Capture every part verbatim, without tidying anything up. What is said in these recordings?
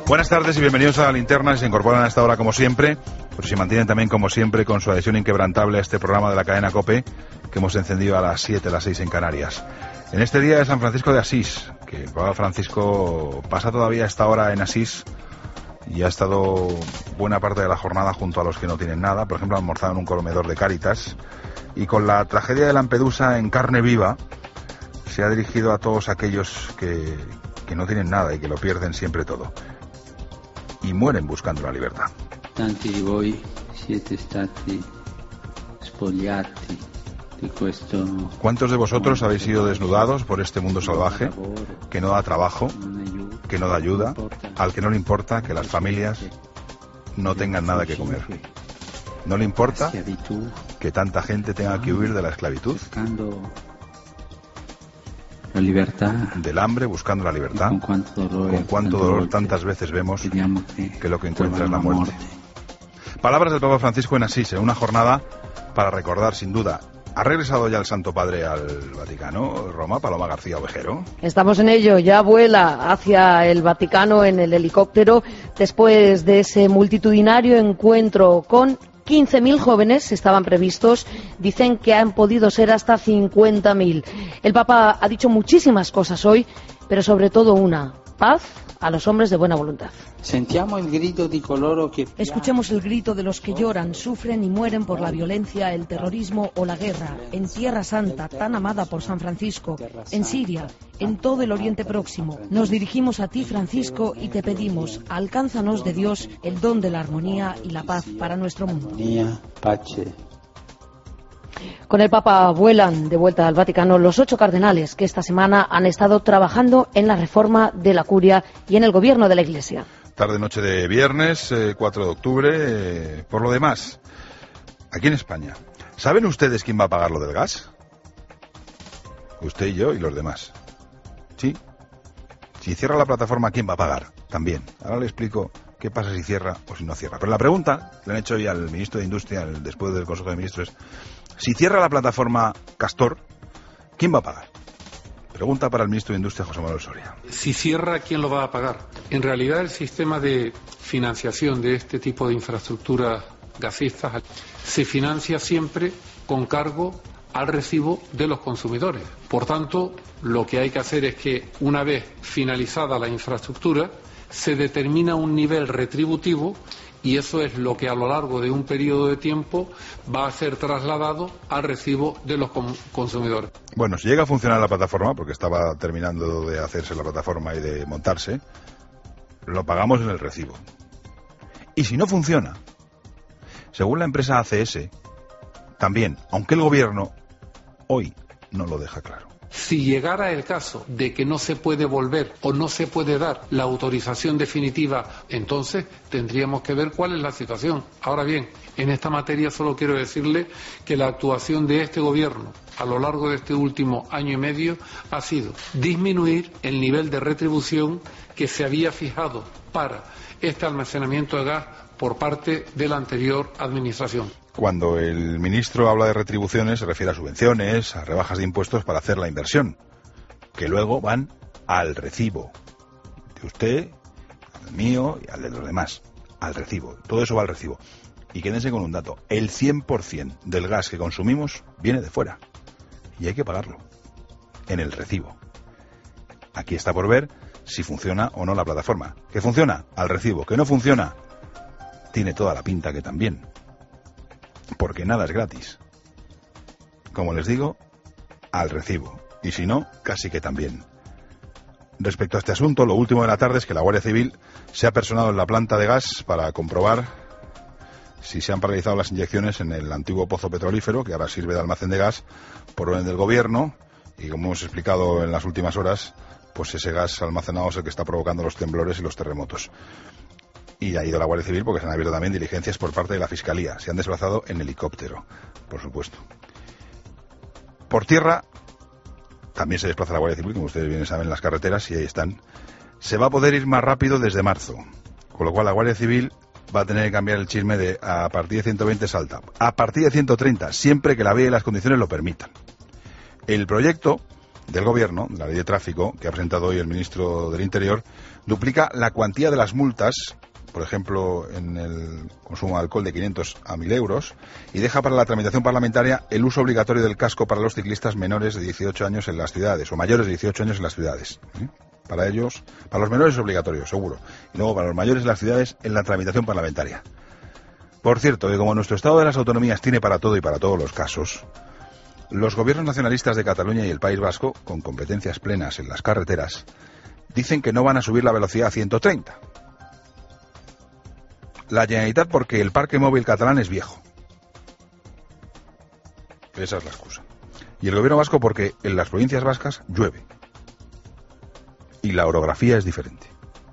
Buenas tardes y bienvenidos a la Linterna. Si se incorporan a esta hora como siempre, pero se mantienen también como siempre con su adhesión inquebrantable a este programa de la cadena COPE que hemos encendido a las siete, a las seis en Canarias. En este día de San Francisco de Asís, que el Papa Francisco pasa todavía esta hora en Asís y ha estado buena parte de la jornada junto a los que no tienen nada, por ejemplo, ha almorzado en un comedor de Cáritas, y con la tragedia de Lampedusa en carne viva se ha dirigido a todos aquellos que, que no tienen nada y que lo pierden siempre todo y mueren buscando la libertad. Tanti di voi siete stati spogliati di questo. ¿Cuántos de vosotros habéis sido desnudados por este mundo salvaje que no da trabajo, que no da ayuda, al que no le importa que las familias no tengan nada que comer? ¿No le importa que tanta gente tenga que huir de la esclavitud, la libertad, del hambre, buscando la libertad? Con cuánto dolor, con cuánto dolor tantas veces vemos que lo que encuentra es la muerte. Palabras del Papa Francisco en Asís, en una jornada para recordar sin duda. ¿Ha regresado ya el Santo Padre al Vaticano, Roma, Paloma García Ovejero? Estamos en ello, ya vuela hacia el Vaticano en el helicóptero después de ese multitudinario encuentro con quince mil jóvenes estaban previstos, dicen que han podido ser hasta cincuenta mil. El Papa ha dicho muchísimas cosas hoy, pero sobre todo una: paz a los hombres de buena voluntad. Escuchemos el grito de los que lloran, sufren y mueren por la violencia, el terrorismo o la guerra, en Tierra Santa, tan amada por San Francisco, en Siria, en todo el Oriente Próximo. Nos dirigimos a ti, Francisco, y te pedimos, alcánzanos de Dios el don de la armonía y la paz para nuestro mundo. Con el Papa vuelan de vuelta al Vaticano los ocho cardenales que esta semana han estado trabajando en la reforma de la curia y en el gobierno de la Iglesia. Tarde-noche de viernes, eh, cuatro de octubre. Eh, por lo demás, aquí en España, ¿saben ustedes quién va a pagar lo del gas? Usted y yo y los demás. ¿Sí? Si cierra la plataforma, ¿quién va a pagar? También. Ahora le explico qué pasa si cierra o si no cierra. Pero la pregunta que le han hecho hoy al ministro de Industria, el, después del Consejo de Ministros, es: si cierra la plataforma Castor, ¿quién va a pagar? Pregunta para el ministro de Industria, José Manuel Soria. Si cierra, ¿quién lo va a pagar? En realidad, el sistema de financiación de este tipo de infraestructuras gasistas se financia siempre con cargo al recibo de los consumidores. Por tanto, lo que hay que hacer es que, una vez finalizada la infraestructura, se determina un nivel retributivo, y eso es lo que a lo largo de un periodo de tiempo va a ser trasladado al recibo de los consumidores. Bueno, si llega a funcionar la plataforma, porque estaba terminando de hacerse la plataforma y de montarse, lo pagamos en el recibo. Y si no funciona, según la empresa A C S, también, aunque el gobierno hoy no lo deja claro. Si llegara el caso de que no se puede volver o no se puede dar la autorización definitiva, entonces tendríamos que ver cuál es la situación. Ahora bien, en esta materia solo quiero decirle que la actuación de este gobierno a lo largo de este último año y medio ha sido disminuir el nivel de retribución que se había fijado para este almacenamiento de gas por parte de la anterior administración. Cuando el ministro habla de retribuciones se refiere a subvenciones, a rebajas de impuestos para hacer la inversión, que luego van al recibo de usted, al mío y al de los demás, al recibo. Todo eso va al recibo. Y quédense con un dato: el cien por ciento del gas que consumimos viene de fuera y hay que pagarlo en el recibo. Aquí está por ver si funciona o no la plataforma. ¿Que funciona? Al recibo. ¿Que no funciona? Tiene toda la pinta que también. Porque nada es gratis. Como les digo, al recibo. Y si no, casi que también. Respecto a este asunto, lo último de la tarde es que la Guardia Civil se ha personado en la planta de gas para comprobar si se han paralizado las inyecciones en el antiguo pozo petrolífero, que ahora sirve de almacén de gas por orden del gobierno. Y como hemos explicado en las últimas horas, pues ese gas almacenado es el que está provocando los temblores y los terremotos. Y ha ido la Guardia Civil porque se han abierto también diligencias por parte de la Fiscalía. Se han desplazado en helicóptero, por supuesto. Por tierra también se desplaza la Guardia Civil, como ustedes bien saben, en las carreteras, y ahí están. Se va a poder ir más rápido desde marzo, con lo cual la Guardia Civil va a tener que cambiar el chisme de a partir de ciento veinte salta, a partir de ciento treinta, siempre que la vía y las condiciones lo permitan. El proyecto del Gobierno, la ley de tráfico, que ha presentado hoy el ministro del Interior, duplica la cuantía de las multas, por ejemplo, en el consumo de alcohol de quinientos a mil euros, y deja para la tramitación parlamentaria el uso obligatorio del casco para los ciclistas menores de dieciocho años en las ciudades, o mayores de dieciocho años en las ciudades. ¿eh? Para ellos, para los menores es obligatorio, seguro, y luego para los mayores en las ciudades en la tramitación parlamentaria. Por cierto, que como nuestro Estado de las Autonomías tiene para todo y para todos los casos, los gobiernos nacionalistas de Cataluña y el País Vasco, con competencias plenas en las carreteras, dicen que no van a subir la velocidad a ciento treinta. La Generalitat porque el parque móvil catalán es viejo. Esa es la excusa. Y el gobierno vasco porque en las provincias vascas llueve. Y la orografía es diferente.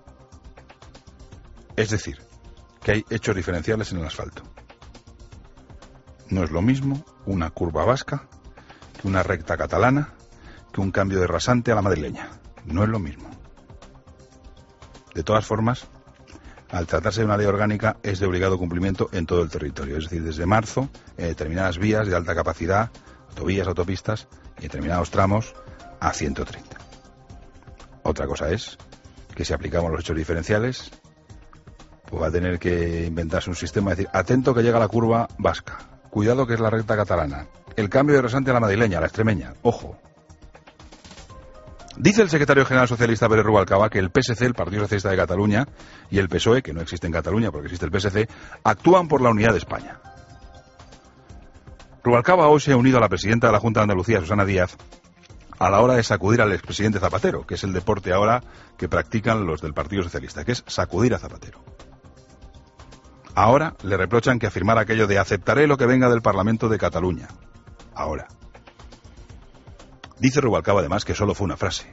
Es decir, que hay hechos diferenciales en el asfalto. No es lo mismo una curva vasca que una recta catalana, que un cambio de rasante a la madrileña. No es lo mismo. De todas formas, al tratarse de una ley orgánica, es de obligado cumplimiento en todo el territorio. Es decir, desde marzo, en determinadas vías de alta capacidad, autovías, autopistas, y en determinados tramos, a ciento treinta. Otra cosa es que si aplicamos los hechos diferenciales, pues va a tener que inventarse un sistema de decir, atento que llega la curva vasca, cuidado que es la recta catalana, el cambio de rasante a la madrileña, a la extremeña, ojo. Dice el secretario general socialista Pere Rubalcaba que el P S C, el Partido Socialista de Cataluña, y el P S O E, que no existe en Cataluña porque existe el P S C, actúan por la unidad de España. Rubalcaba hoy se ha unido a la presidenta de la Junta de Andalucía, Susana Díaz, a la hora de sacudir al expresidente Zapatero, que es el deporte ahora que practican los del Partido Socialista, que es sacudir a Zapatero. Ahora le reprochan que afirmara aquello de aceptaré lo que venga del Parlamento de Cataluña. Ahora. Dice Rubalcaba además que solo fue una frase.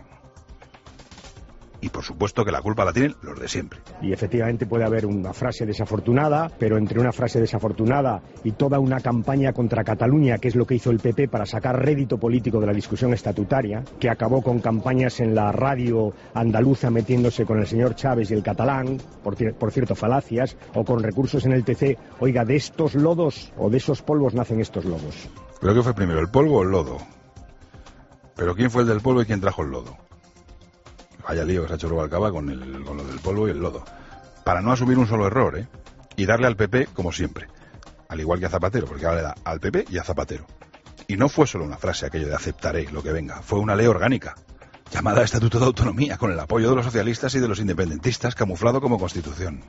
Y por supuesto que la culpa la tienen los de siempre. Y efectivamente puede haber una frase desafortunada, pero entre una frase desafortunada y toda una campaña contra Cataluña, que es lo que hizo el P P para sacar rédito político de la discusión estatutaria, que acabó con campañas en la radio andaluza metiéndose con el señor Chávez y el catalán, por, por cierto falacias, o con recursos en el T C, oiga, de estos lodos o de esos polvos nacen estos lodos. Creo que fue primero, ¿el polvo o el lodo? Pero ¿quién fue el del polvo y quién trajo el lodo? Vaya lío que se ha hecho Rubalcaba con, el, con lo del polvo y el lodo. Para no asumir un solo error, ¿eh? Y darle al P P como siempre. Al igual que a Zapatero, porque ahora le da al P P y a Zapatero. Y no fue solo una frase aquello de aceptaré lo que venga. Fue una ley orgánica, llamada Estatuto de Autonomía, con el apoyo de los socialistas y de los independentistas, camuflado como Constitución.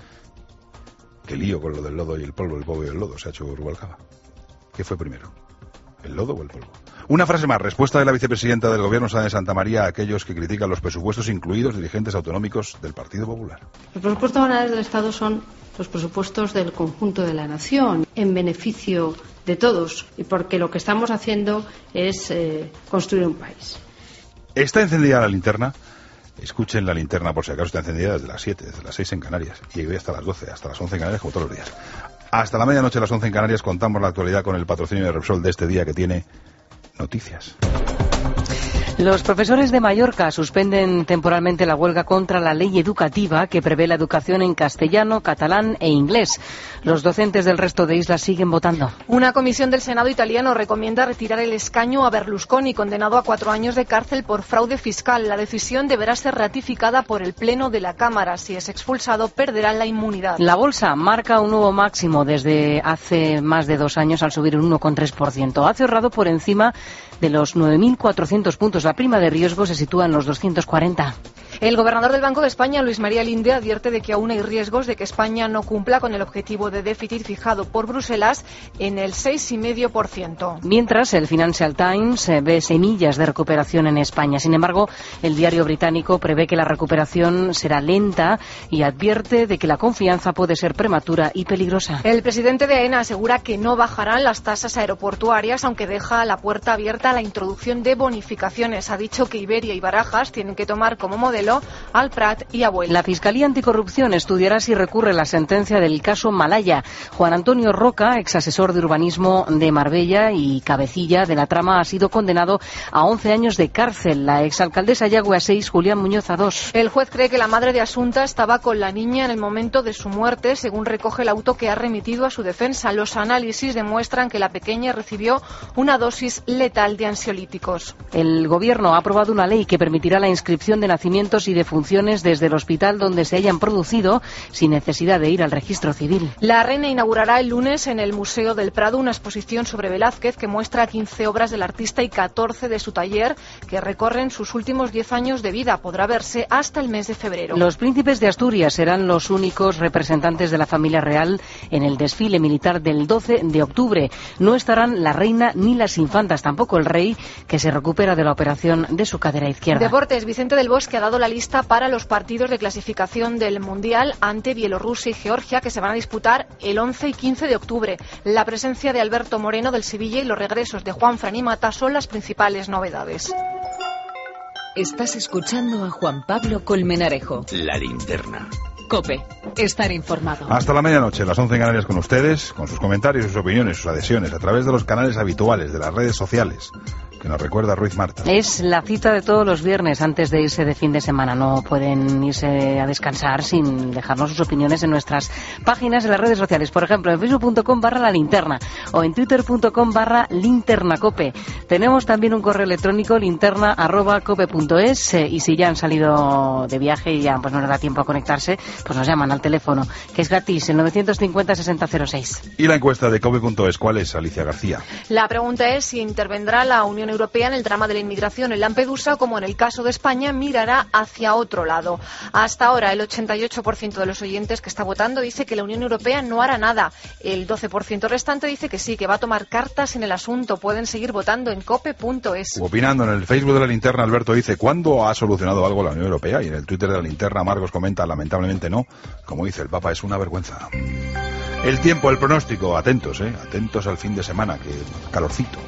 Qué lío con lo del lodo y el polvo, el polvo y el lodo se ha hecho Rubalcaba. ¿Qué fue primero? ¿El lodo o el polvo? Una frase más, respuesta de la vicepresidenta del Gobierno, Sara de Santamaría, a aquellos que critican los presupuestos, incluidos dirigentes autonómicos del Partido Popular. Los presupuestos generales del Estado son los presupuestos del conjunto de la nación, en beneficio de todos, y porque lo que estamos haciendo es eh, construir un país. ¿Está encendida la linterna? Escuchen la linterna por si acaso está encendida desde las siete, desde las seis en Canarias, y hoy hasta las doce, hasta las once en Canarias, como todos los días. Hasta la medianoche, a las once en Canarias, contamos la actualidad con el patrocinio de Repsol de este día que tiene noticias. Los profesores de Mallorca suspenden temporalmente la huelga contra la ley educativa que prevé la educación en castellano, catalán e inglés. Los docentes del resto de islas siguen votando. Una comisión del Senado italiano recomienda retirar el escaño a Berlusconi, condenado a cuatro años de cárcel por fraude fiscal. La decisión deberá ser ratificada por el Pleno de la Cámara. Si es expulsado, perderá la inmunidad. La bolsa marca un nuevo máximo desde hace más de dos años al subir un uno coma tres por ciento. Ha cerrado por encima de los nueve mil cuatrocientos puntos. La prima de riesgo se sitúa en los doscientos cuarenta. El gobernador del Banco de España, Luis María Linde, advierte de que aún hay riesgos de que España no cumpla con el objetivo de déficit fijado por Bruselas en el seis coma cinco por ciento. Mientras, el Financial Times ve semillas de recuperación en España. Sin embargo, el diario británico prevé que la recuperación será lenta y advierte de que la confianza puede ser prematura y peligrosa. El presidente de AENA asegura que no bajarán las tasas aeroportuarias, aunque deja la puerta abierta a la introducción de bonificaciones. Ha dicho que Iberia y Barajas tienen que tomar como modelo al Prat y a Vueling. La Fiscalía Anticorrupción estudiará si recurre la sentencia del caso Malaya. Juan Antonio Roca, ex asesor de urbanismo de Marbella y cabecilla de la trama, ha sido condenado a once años de cárcel. La exalcaldesa Yagüe a seis, Julián Muñoz a dos. El juez cree que la madre de Asunta estaba con la niña en el momento de su muerte, según recoge el auto que ha remitido a su defensa. Los análisis demuestran que la pequeña recibió una dosis letal de ansiolíticos. El Gobierno ha aprobado una ley que permitirá la inscripción de nacimientos nacimientos y defunciones desde el hospital donde se hayan producido sin necesidad de ir al registro civil. La reina inaugurará el lunes en el Museo del Prado una exposición sobre Velázquez que muestra quince obras del artista y catorce de su taller que recorren sus últimos diez años de vida. Podrá verse hasta el mes de febrero. Los príncipes de Asturias serán los únicos representantes de la familia real en el desfile militar del doce de octubre. No estarán la reina ni las infantas, tampoco el rey, que se recupera de la operación de su cadera izquierda. Deportes. Vicente del Bosque ha dado la lista para los partidos de clasificación del Mundial ante Bielorrusia y Georgia, que se van a disputar el once y quince de octubre. La presencia de Alberto Moreno del Sevilla y los regresos de Juanfran y Mata son las principales novedades. Estás escuchando a Juan Pablo Colmenarejo. La Linterna. COPE. Estar informado. Hasta la medianoche, las once en Canarias, con ustedes, con sus comentarios, sus opiniones, sus adhesiones, a través de los canales habituales, de las redes sociales, que nos recuerda Ruiz Marta. Es la cita de todos los viernes antes de irse de fin de semana. No pueden irse a descansar sin dejarnos sus opiniones en nuestras páginas en las redes sociales. Por ejemplo, en facebook punto com barra la linterna o en twitter punto com barra linternacope. Tenemos también un correo electrónico, linterna arroba cope punto es, eh, y si ya han salido de viaje y ya pues no les da tiempo a conectarse, pues nos llaman al teléfono, que es gratis, el novecientos cincuenta sesenta cero seis. Y la encuesta de cope punto es, ¿cuál es, Alicia García? La pregunta es si intervendrá la Unión Europea en el drama de la inmigración en Lampedusa, como en el caso de España, mirará hacia otro lado. Hasta ahora, el ochenta y ocho por ciento de los oyentes que está votando dice que la Unión Europea no hará nada. El doce por ciento restante dice que sí, que va a tomar cartas en el asunto. Pueden seguir votando en cope punto es. Opinando en el Facebook de la Linterna, Alberto dice, ¿cuándo ha solucionado algo la Unión Europea? Y en el Twitter de la Linterna, Marcos comenta, lamentablemente no. Como dice el Papa, es una vergüenza. El tiempo, el pronóstico, atentos, eh, atentos al fin de semana, que calorcito.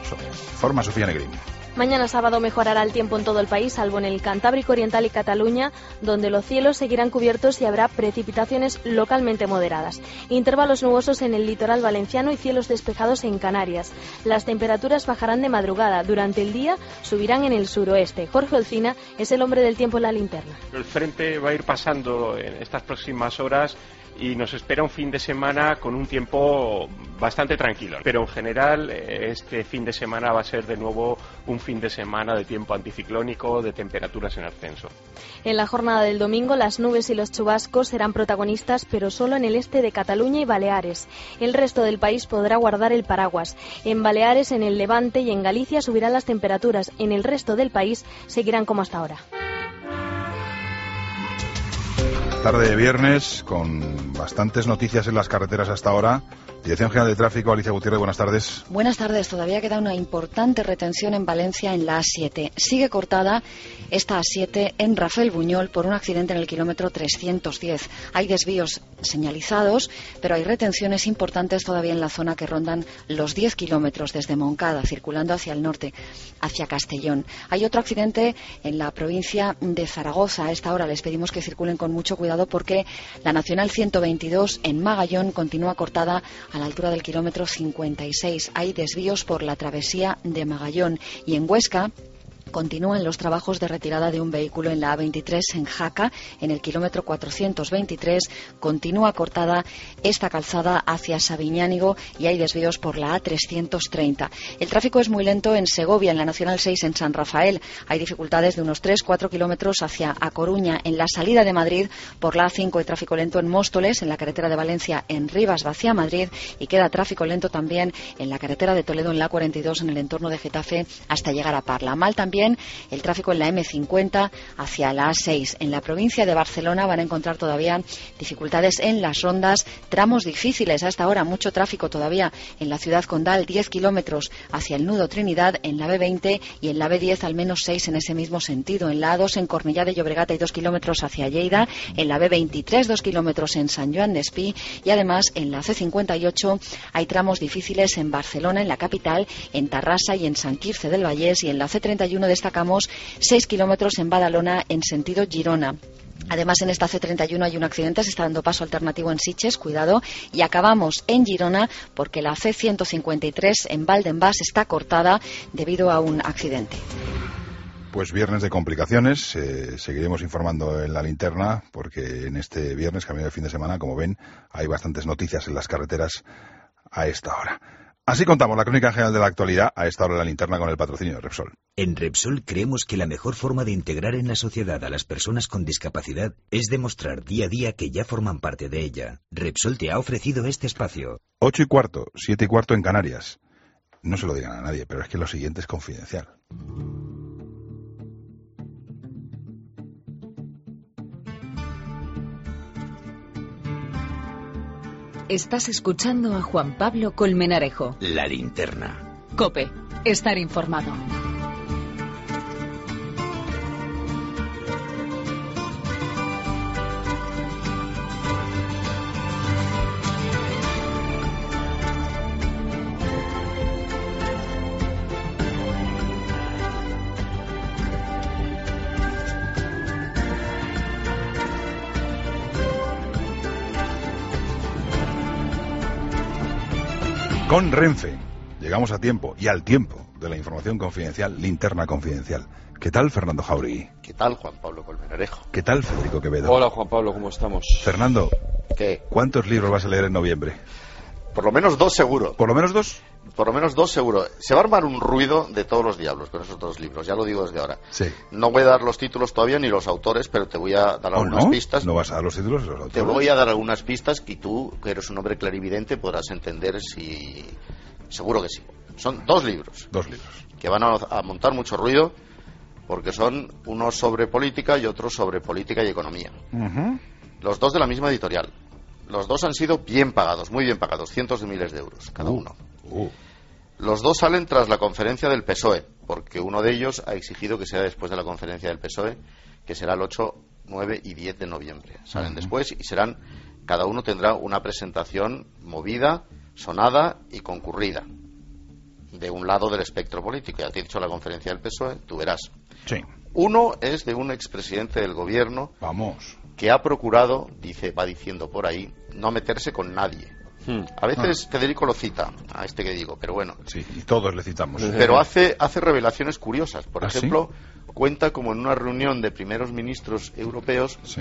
Forma Sofía Negrín. Mañana sábado mejorará el tiempo en todo el país, salvo en el Cantábrico Oriental y Cataluña, donde los cielos seguirán cubiertos y habrá precipitaciones localmente moderadas. Intervalos nubosos en el litoral valenciano y cielos despejados en Canarias. Las temperaturas bajarán de madrugada. Durante el día subirán en el suroeste. Jorge Olcina es el hombre del tiempo en la linterna. El frente va a ir pasando en estas próximas horas y nos espera un fin de semana con un tiempo bastante tranquilo. Pero en general este fin de semana va a ser de nuevo un fin de semana de tiempo anticiclónico, de temperaturas en ascenso. En la jornada del domingo las nubes y los chubascos serán protagonistas, pero solo en el este de Cataluña y Baleares. El resto del país podrá guardar el paraguas. En Baleares, en el Levante y en Galicia subirán las temperaturas. En el resto del país seguirán como hasta ahora. Tarde de viernes, con bastantes noticias en las carreteras hasta ahora. Dirección General de Tráfico, Alicia Gutiérrez, buenas tardes. Buenas tardes. Todavía queda una importante retención en Valencia en la A siete. Sigue cortada esta A siete en Rafael Buñol por un accidente en el kilómetro trescientos diez. Hay desvíos señalizados, pero hay retenciones importantes todavía en la zona que rondan los diez kilómetros desde Moncada, circulando hacia el norte, hacia Castellón. Hay otro accidente en la provincia de Zaragoza. A esta hora les pedimos que circulen con mucho cuidado porque la Nacional ciento veintidós en Magallón continúa cortada a la altura del kilómetro cincuenta y seis. Hay desvíos por la travesía de Magallón. Y en Huesca continúan los trabajos de retirada de un vehículo en la A veintitrés en Jaca, en el kilómetro cuatrocientos veintitrés. Continúa cortada esta calzada hacia Sabiñánigo y hay desvíos por la A trescientos treinta. El tráfico es muy lento en Segovia, en la Nacional seis en San Rafael. Hay dificultades de unos tres a cuatro kilómetros hacia A Coruña. En la salida de Madrid por la A cinco hay tráfico lento en Móstoles, en la carretera de Valencia en Rivas hacia Madrid, y queda tráfico lento también en la carretera de Toledo en la A cuarenta y dos en el entorno de Getafe hasta llegar a Parla. Mal también el tráfico en la eme cincuenta hacia la A seis. En la provincia de Barcelona van a encontrar todavía dificultades en las rondas, tramos difíciles hasta ahora, mucho tráfico todavía en la ciudad condal, diez kilómetros hacia el nudo Trinidad, en la be veinte y en la be diez al menos seis en ese mismo sentido. En la A dos en Cornellá de Llobregat hay dos kilómetros hacia Lleida, en la be veintitrés dos kilómetros en San Joan de Espí y además en la ce cincuenta y ocho hay tramos difíciles en Barcelona, en la capital, en Tarrasa y en San Quirze del Vallés, y en la ce treinta y uno destacamos seis kilómetros en Badalona en sentido Girona. Además, en esta ce treinta y uno hay un accidente, se está dando paso alternativo en Sitges, cuidado, y acabamos en Girona porque la ce ciento cincuenta y tres en Valdenbas está cortada debido a un accidente. Pues viernes de complicaciones, eh, seguiremos informando en la linterna porque en este viernes, camino de fin de semana, como ven, hay bastantes noticias en las carreteras a esta hora. Así contamos la crónica general de la actualidad a esta hora de la linterna con el patrocinio de Repsol. En Repsol creemos que la mejor forma de integrar en la sociedad a las personas con discapacidad es demostrar día a día que ya forman parte de ella. Repsol te ha ofrecido este espacio. Ocho y cuarto, siete y cuarto en Canarias. No se lo digan a nadie, pero es que lo siguiente es confidencial. Estás escuchando a Juan Pablo Colmenarejo. La linterna. COPE. Estar informado. Con Renfe, llegamos a tiempo y al tiempo de la información confidencial, linterna confidencial. ¿Qué tal, Fernando Jauregui? ¿Qué tal, Juan Pablo Colmenarejo? ¿Qué tal, Federico Quevedo? Hola, Juan Pablo, ¿cómo estamos? Fernando, ¿qué? ¿Cuántos libros vas a leer en noviembre? Por lo menos dos seguro. ¿Por lo menos dos? Por lo menos dos seguro. Se va a armar un ruido de todos los diablos con esos dos libros, ya lo digo desde ahora. Sí. No voy a dar los títulos todavía ni los autores, pero te voy a dar ¿Oh, algunas no? pistas. ¿No vas a dar los títulos de los autores? Te voy a dar algunas pistas y tú, que eres un hombre clarividente, podrás entender si... Seguro que sí. Son dos libros. Dos libros. Que van a, a montar mucho ruido porque son unos sobre política y otros sobre política y economía. Uh-huh. Los dos de la misma editorial. Los dos han sido bien pagados, muy bien pagados, cientos de miles de euros cada uh, uno. Uh. Los dos salen tras la conferencia del P S O E, porque uno de ellos ha exigido que sea después de la conferencia del P S O E, que será el ocho, nueve y diez de noviembre. Salen uh-huh. después y serán, cada uno tendrá una presentación movida, sonada y concurrida de un lado del espectro político. Ya te he dicho la conferencia del P S O E, tú verás. Sí. Uno es de un expresidente del gobierno. Vamos. Que ha procurado, dice, va diciendo por ahí, no meterse con nadie. Hmm. A veces ah. Federico lo cita, a este que digo, pero bueno. Sí, y todos le citamos. Pero hace, hace revelaciones curiosas. Por ¿Ah, ejemplo, sí? cuenta como en una reunión de primeros ministros europeos sí.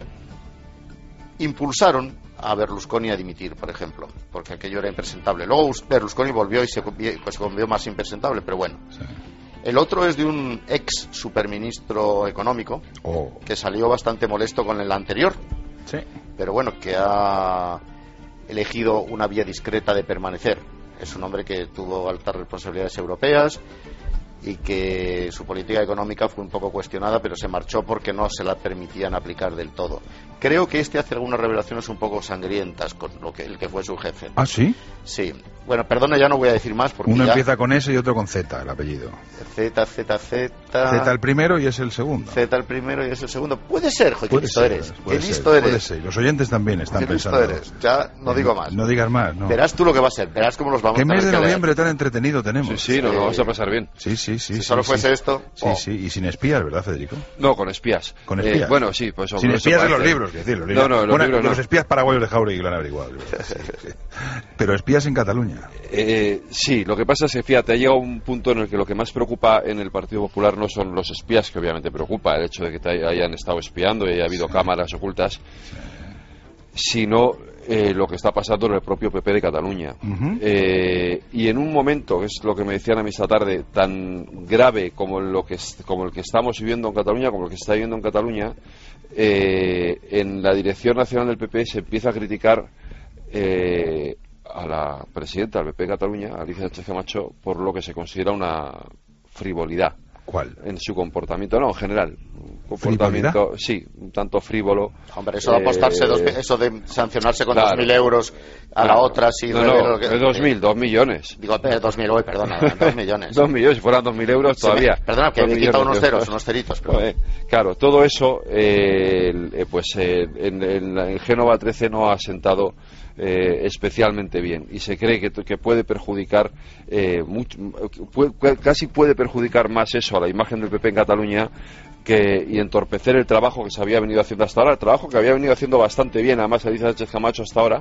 impulsaron a Berlusconi a dimitir, por ejemplo, porque aquello era impresentable. Luego Berlusconi volvió y se pues, volvió más impresentable, pero bueno. Sí. El otro es de un ex superministro económico oh. que salió bastante molesto con el anterior, sí. pero bueno, que ha elegido una vía discreta de permanecer. Es un hombre que tuvo altas responsabilidades europeas y que su política económica fue un poco cuestionada, pero se marchó porque no se la permitían aplicar del todo. Creo que este hace algunas revelaciones un poco sangrientas con lo que el que fue su jefe. ¿Ah, sí? Sí. Bueno, perdona, ya no voy a decir más porque uno ya... empieza con S y otro con Z, el apellido. Z, Z, Z... Z el primero y es el segundo. Z el primero y es el segundo. Puede ser, joder, qué listo ser, eres. Puede qué ser, listo eres. Puede ser. Los oyentes también están qué pensando. Listo eres. Ya no digo más. No, no digas más, no. Verás tú lo que va a ser, verás cómo los vamos ¿Qué a tener mes de que noviembre leer. tan entretenido tenemos? Sí, sí, nos lo vamos a pasar bien. Sí, sí, sí. Si sí, solo sí, fuese sí. esto... Sí, oh. sí, y sin espías, ¿verdad, Federico? No, con espías. Con espías. Eh, bueno, sí, pues... Sin espías de los libros, que decir, los libros. No, no, los bueno, libros de no. los espías paraguayos de Jauregui lo han averiguado. Sí, sí. Pero espías en Cataluña. Eh, sí, lo que pasa es que, fíjate, ha llegado un punto en el que lo que más preocupa en el Partido Popular no son los espías, que obviamente preocupa el hecho de que te hayan estado espiando y haya habido sí. cámaras ocultas, sí. sino eh, lo que está pasando en el propio P P de Cataluña. Uh-huh. Eh, y en un momento, que es lo que me decían a mí esta tarde, tan grave como, lo que, como el que estamos viviendo en Cataluña, como el que se está viviendo en Cataluña, eh, en la Dirección Nacional del P P se empieza a criticar eh, a la presidenta del P P de Cataluña, Alicia Sánchez Camacho, por lo que se considera una frivolidad. ¿Cuál? En su comportamiento, no, en general. Comportamiento, sí, un tanto frívolo. Hombre, eso de apostarse, eh, dos, eso de sancionarse con claro, dos mil euros a claro. la otra, sí. No, no, que, dos mil, dos millones. Digo, dos mil, hoy, perdona, dos millones. Dos millones, si fueran dos mil euros todavía. Sí, perdona, que he quitado unos ceros, unos ceritos. Pero... Eh, claro, todo eso, eh, pues eh, en, en, en Génova trece no ha sentado eh, especialmente bien y se cree que, que puede perjudicar, eh, mucho, puede, casi puede perjudicar más eso a la imagen del P P en Cataluña que, y entorpecer el trabajo que se había venido haciendo hasta ahora, el trabajo que había venido haciendo bastante bien, además Alicia Sánchez Camacho hasta ahora,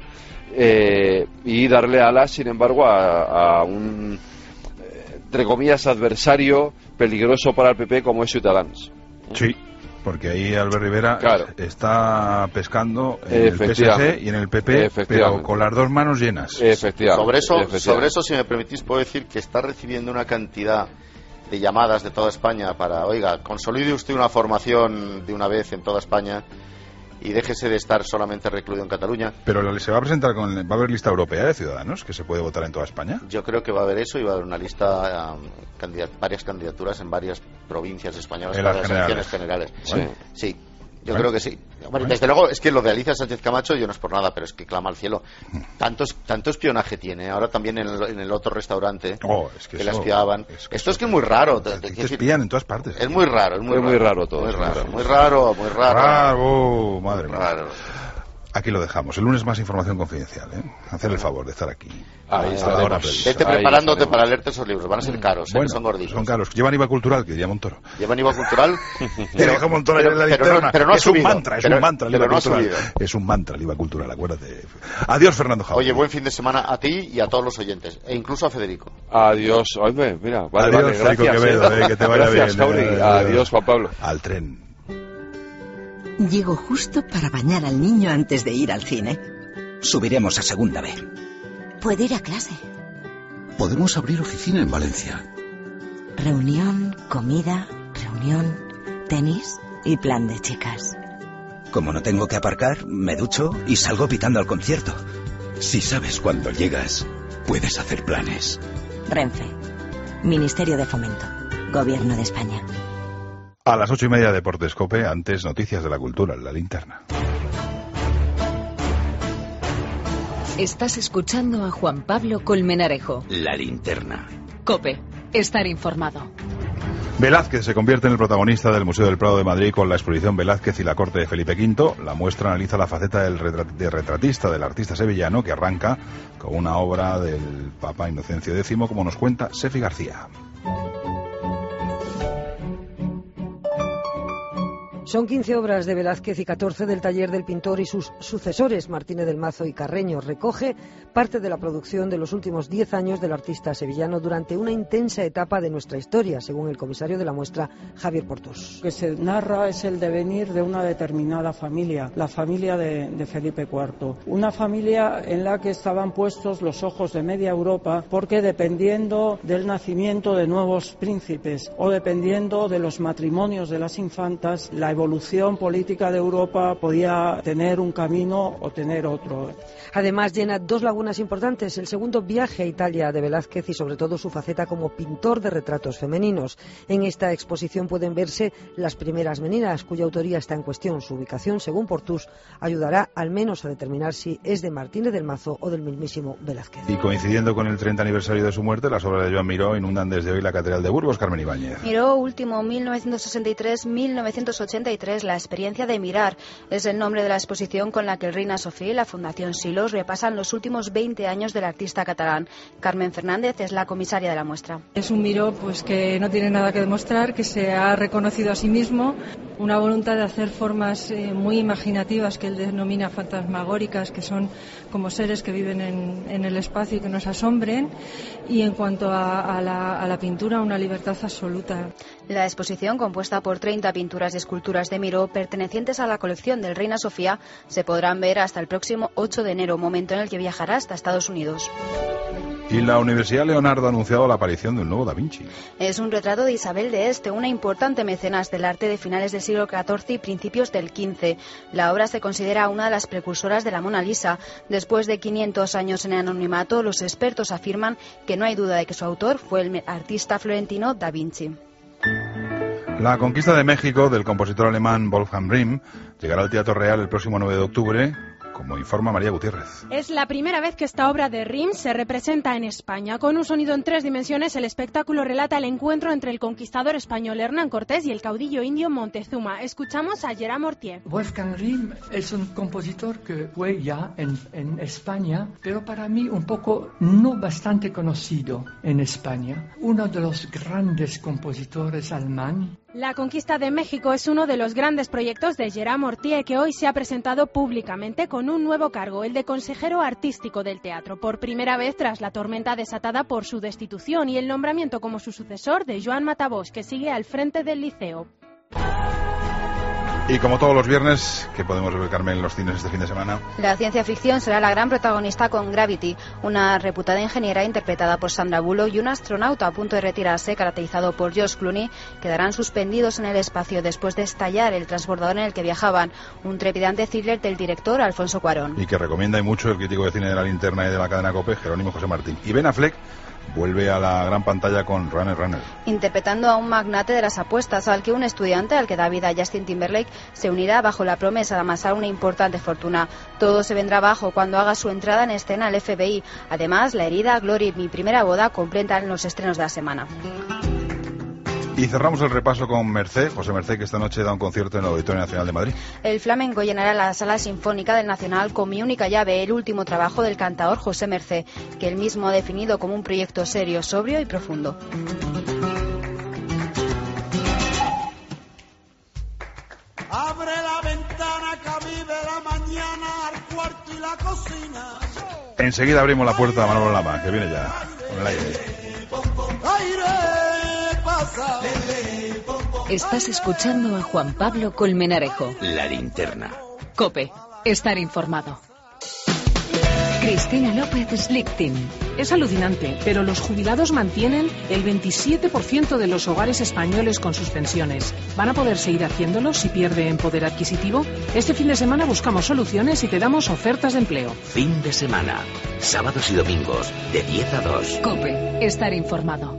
eh, y darle alas, sin embargo, a, a un, eh, entre comillas, adversario peligroso para el P P como es Ciutadans. Sí. Porque ahí Albert Rivera claro. está pescando en el P S C y en el P P, pero con las dos manos llenas. Efectivamente. Sobre eso, Efectivamente. sobre eso, si me permitís, puedo decir que está recibiendo una cantidad de llamadas de toda España para, oiga, consolide usted una formación de una vez en toda España y déjese de estar solamente recluido en Cataluña. Pero se va a presentar con, va a haber lista europea de ciudadanos que se puede votar en toda España. Yo creo que va a haber eso y va a haber una lista, um, candidat, varias candidaturas en varias provincias españolas en para las las elecciones generales. Bueno. Sí, yo bueno. creo que sí. Bueno, bueno. Desde luego, es que lo de Alicia Sánchez Camacho, yo no es por nada, pero es que clama al cielo. Tanto, tanto espionaje tiene. Ahora también en el, en el otro restaurante oh, es que, que eso, la espiaban. Es que Esto es que es muy raro. Te, te, te espían en todas partes. Es muy raro, es muy, es raro, muy raro todo. Muy raro, muy raro, muy raro. Raro, madre mía. Raro. Aquí lo dejamos. El lunes más información confidencial, ¿eh? Hacer el favor de estar aquí. Ahí está. Vete preparándote para leerte esos libros. Van a ser caros, bueno, ¿eh? Son gorditos. Son caros. Llevan I V A cultural, que diría Montoro. Llevan I V A cultural. Te dijo Montoro ayer en la pero, linterna. no, pero no ha es subido, un mantra, es pero, un mantra el I V A no cultural. Es un mantra el I V A cultural, acuérdate. Adiós, Fernando Jauregui. Oye, buen fin de semana a ti y a todos los oyentes, e incluso a Federico. Adiós. Oye, mira, vale, Adiós, vale, gracias. Quevedo, eh, que te vaya gracias, bien. Jauregui. Eh, Adiós, Juan Pablo. Al tren. Llego justo para bañar al niño antes de ir al cine. Subiremos a segunda B. ¿Puede ir a clase? Podemos abrir oficina en Valencia. Reunión, comida, reunión, tenis y plan de chicas. Como no tengo que aparcar, me ducho y salgo pitando al concierto. Si sabes cuándo llegas, puedes hacer planes. Renfe, Ministerio de Fomento, Gobierno de España. A las ocho y media, Deportes COPE, antes noticias de la cultura, en la linterna. Estás escuchando a Juan Pablo Colmenarejo. La linterna. COPE, estar informado. Velázquez se convierte en el protagonista del Museo del Prado de Madrid con la exposición Velázquez y la corte de Felipe quinto. La muestra analiza la faceta del retrat- de retratista del artista sevillano que arranca con una obra del Papa Inocencio décimo, como nos cuenta Sefi García. Son quince obras de Velázquez y catorce del taller del pintor y sus sucesores, Martínez del Mazo y Carreño. Recoge parte de la producción de los últimos diez años del artista sevillano durante una intensa etapa de nuestra historia, según el comisario de la muestra, Javier Portos. Lo que se narra es el devenir de una determinada familia, la familia de, de Felipe cuarto. Una familia en la que estaban puestos los ojos de media Europa, porque dependiendo del nacimiento de nuevos príncipes o dependiendo de los matrimonios de las infantas, la evolución política de Europa podía tener un camino o tener otro. Además, llena dos lagunas importantes: el segundo viaje a Italia de Velázquez y sobre todo su faceta como pintor de retratos femeninos. En esta exposición pueden verse las primeras meninas, cuya autoría está en cuestión. Su ubicación, según Portus, ayudará al menos a determinar si es de Martínez del Mazo o del mismísimo Velázquez. Y coincidiendo con el treinta aniversario de su muerte, las obras de Joan Miró inundan desde hoy la Catedral de Burgos. Carmen Ibáñez. Miró, último, mil novecientos sesenta y tres a mil novecientos ochenta y tres, la experiencia de mirar. Es el nombre de la exposición con la que el Reina Sofía y la Fundación Silos repasan los últimos veinte años del artista catalán. Carmen Fernández es la comisaria de la muestra. Es un Miró pues, que no tiene nada que demostrar, que se ha reconocido a sí mismo, una voluntad de hacer formas eh, muy imaginativas que él denomina fantasmagóricas, que son como seres que viven en, en el espacio y que nos asombren, y en cuanto a, a, la, a la pintura, una libertad absoluta. La exposición, compuesta por treinta pinturas y esculturas de Miró pertenecientes a la colección del Reina Sofía, se podrán ver hasta el próximo ocho de enero, momento en el que viajará hasta Estados Unidos. Y la Universidad Leonardo ha anunciado la aparición de un nuevo Da Vinci. Es un retrato de Isabel de Este, una importante mecenas del arte de finales del siglo catorce y principios del quince. La obra se considera una de las precursoras de la Mona Lisa. Después de quinientos años en el anonimato, los expertos afirman que no hay duda de que su autor fue el artista florentino Da Vinci. La conquista de México del compositor alemán Wolfgang Rihm llegará al Teatro Real el próximo nueve de octubre, como informa María Gutiérrez. Es la primera vez que esta obra de Rihm se representa en España. Con un sonido en tres dimensiones, el espectáculo relata el encuentro entre el conquistador español Hernán Cortés y el caudillo indio Montezuma. Escuchamos a Gerard Mortier. Wolfgang Rihm es un compositor que fue ya en, en España, pero para mí un poco no bastante conocido en España. Uno de los grandes compositores alemanes. La conquista de México es uno de los grandes proyectos de Gerard Mortier, que hoy se ha presentado públicamente con un nuevo cargo, el de consejero artístico del teatro, por primera vez tras la tormenta desatada por su destitución y el nombramiento como su sucesor de Joan Matabós, que sigue al frente del Liceo. Y como todos los viernes, ¿qué podemos ver, Carmen, en los cines este fin de semana? La ciencia ficción será la gran protagonista con Gravity, una reputada ingeniera interpretada por Sandra Bullock y un astronauta a punto de retirarse, caracterizado por George Clooney, quedarán suspendidos en el espacio después de estallar el transbordador en el que viajaban. Un trepidante thriller del director Alfonso Cuarón. Y que recomienda y mucho el crítico de cine de La Linterna y de la cadena COPE, Jerónimo José Martín. Y Ben Affleck vuelve a la gran pantalla con Runner Runner. Interpretando a un magnate de las apuestas, al que un estudiante, al que da vida a Justin Timberlake, se unirá bajo la promesa de amasar una importante fortuna. Todo se vendrá abajo cuando haga su entrada en escena al F B I. Además, La herida, Glory y Mi primera boda completan los estrenos de la semana. Y cerramos el repaso con Mercé, José Mercé, que esta noche da un concierto en el Auditorio Nacional de Madrid. El flamenco llenará la Sala Sinfónica del Nacional con Mi única llave, el último trabajo del cantador José Mercé, que él mismo ha definido como un proyecto serio, sobrio y profundo. Abre la ventana que vive la mañana al cuarto y la cocina. Enseguida abrimos la puerta a Manolo Lama, que viene ya con el aire. Estás escuchando a Juan Pablo Colmenarejo. La Linterna. COPE. Estar informado. Cristina López Slichting. Es alucinante, pero los jubilados mantienen el veintisiete por ciento de los hogares españoles con sus pensiones. ¿Van a poder seguir haciéndolo si pierden poder adquisitivo? Este fin de semana buscamos soluciones y te damos ofertas de empleo. Fin de semana. Sábados y domingos, de diez a dos. COPE. Estar informado.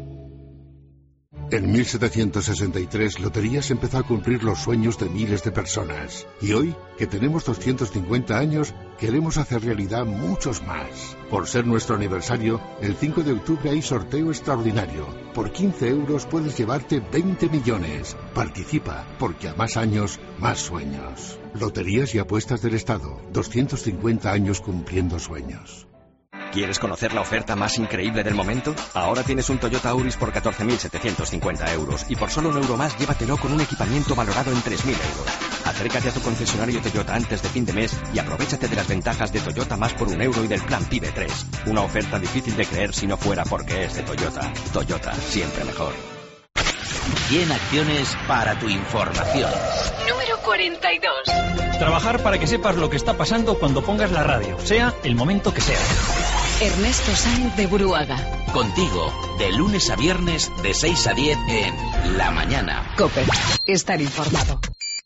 En mil setecientos sesenta y tres, Loterías empezó a cumplir los sueños de miles de personas. Y hoy, que tenemos doscientos cincuenta años, queremos hacer realidad muchos más. Por ser nuestro aniversario, el cinco de octubre hay sorteo extraordinario. Por quince euros puedes llevarte veinte millones. Participa, porque a más años, más sueños. Loterías y apuestas del Estado. doscientos cincuenta años cumpliendo sueños. ¿Quieres conocer la oferta más increíble del momento? Ahora tienes un Toyota Auris por catorce mil setecientos cincuenta euros y por solo un euro más llévatelo con un equipamiento valorado en tres mil euros. Acércate a tu concesionario Toyota antes de fin de mes y aprovechate de las ventajas de Toyota más por un euro y del plan Pibe tres. Una oferta difícil de creer si no fuera porque es de Toyota. Toyota, siempre mejor. cien acciones para tu información. Número cuarenta y dos. Trabajar para que sepas lo que está pasando cuando pongas la radio, sea el momento que sea. Ernesto Sáenz de Buruaga. Contigo, de lunes a viernes, de seis a diez en La Mañana. COPE. Estar informado.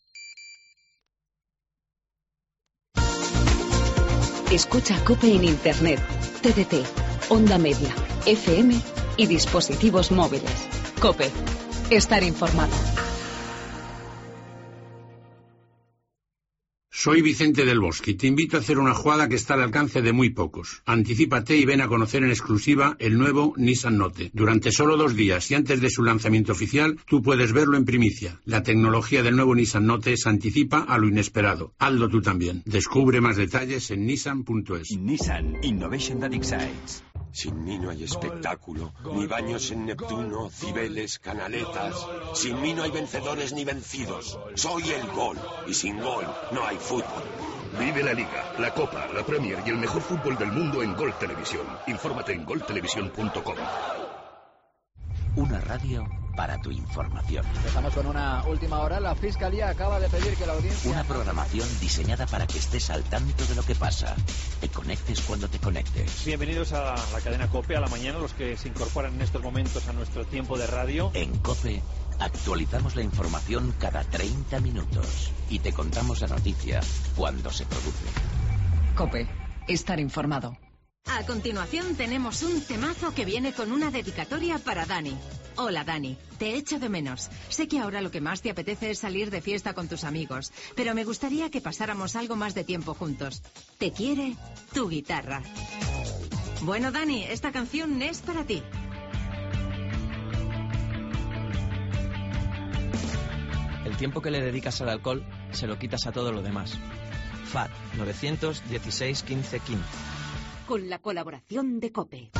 Escucha COPE en Internet, T D T, Onda Media, F M y dispositivos móviles. COPE. Estar informado. Soy Vicente del Bosque y te invito a hacer una jugada que está al alcance de muy pocos. Anticípate y ven a conocer en exclusiva el nuevo Nissan Note. Durante solo dos días y antes de su lanzamiento oficial, tú puedes verlo en primicia. La tecnología del nuevo Nissan Note se anticipa a lo inesperado. Hazlo tú también. Descubre más detalles en nissan punto es. Nissan Innovation That Excites. Sin mí no hay espectáculo, ni baños en Neptuno, Cibeles, Canaletas. Sin mí no hay vencedores ni vencidos. Soy el gol, y sin gol no hay fútbol. Vive la Liga, la Copa, la Premier y el mejor fútbol del mundo en Gol Televisión. Infórmate en gol televisión punto com. Una radio para tu información. Empezamos con una última hora. La Fiscalía acaba de pedir que la audiencia... Una programación diseñada para que estés al tanto de lo que pasa. Te conectes cuando te conectes. Bienvenidos a la cadena COPE a la mañana, los que se incorporan en estos momentos a nuestro tiempo de radio. En COPE actualizamos la información cada treinta minutos y te contamos la noticia cuando se produce. COPE. Estar informado. A continuación tenemos un temazo que viene con una dedicatoria para Dani. Hola Dani, te echo de menos. Sé que ahora lo que más te apetece es salir de fiesta con tus amigos, pero me gustaría que pasáramos algo más de tiempo juntos. Te quiere tu guitarra. Bueno Dani, esta canción es para ti. El tiempo que le dedicas al alcohol se lo quitas a todo lo demás. F A T nueve uno seis, uno cinco, quince. Con la colaboración de COPE.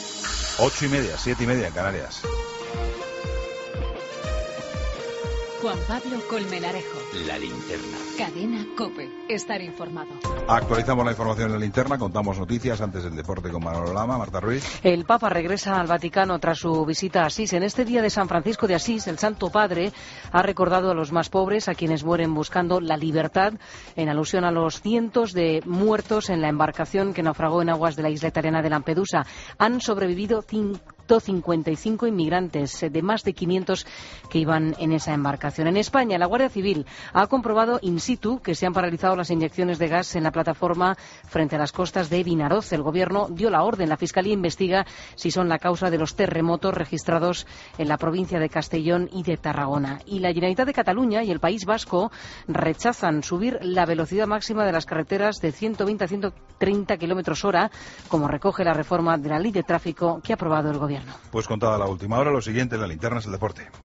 Ocho y media, siete y media en Canarias. Juan Juan Pablo Colmenarejo. La linterna. Cadena COPE. Estar informado. Actualizamos la información en la linterna, contamos noticias antes del deporte con Manolo Lama. Marta Ruiz. El Papa regresa al Vaticano tras su visita a Asís. En este día de San Francisco de Asís, el Santo Padre ha recordado a los más pobres, a quienes mueren buscando la libertad, en alusión a los cientos de muertos en la embarcación que naufragó en aguas de la isla italiana de Lampedusa. Han sobrevivido ciento cincuenta y cinco inmigrantes de más de quinientos que iban en esa embarcación. En España, la Guardia Civil ha comprobado in situ que se han paralizado las inyecciones de gas en la plataforma frente a las costas de Vinaroz. El Gobierno dio la orden. La Fiscalía investiga si son la causa de los terremotos registrados en la provincia de Castellón y de Tarragona. Y la Generalitat de Cataluña y el País Vasco rechazan subir la velocidad máxima de las carreteras de ciento veinte a ciento treinta kilómetros hora, como recoge la reforma de la Ley de Tráfico que ha aprobado el Gobierno. Pues contada la última hora, lo siguiente en la linterna es el deporte.